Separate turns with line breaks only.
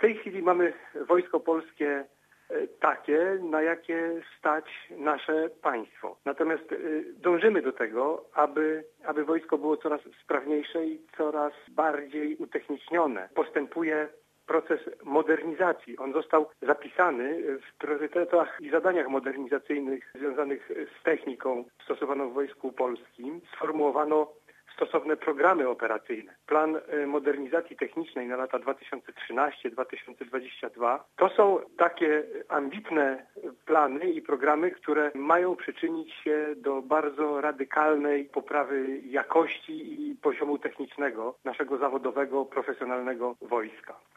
tej chwili mamy Wojsko Polskie takie, na jakie stać nasze państwo. Natomiast dążymy do tego, aby wojsko było coraz sprawniejsze i coraz bardziej utechnicznione. Postępuje proces modernizacji. On został zapisany w priorytetach i zadaniach modernizacyjnych związanych z techniką stosowaną w Wojsku Polskim. Sformułowano stosowne programy operacyjne. Plan modernizacji technicznej na lata 2013-2022 to są takie ambitne plany i programy, które mają przyczynić się do bardzo radykalnej poprawy jakości i poziomu technicznego naszego zawodowego, profesjonalnego wojska.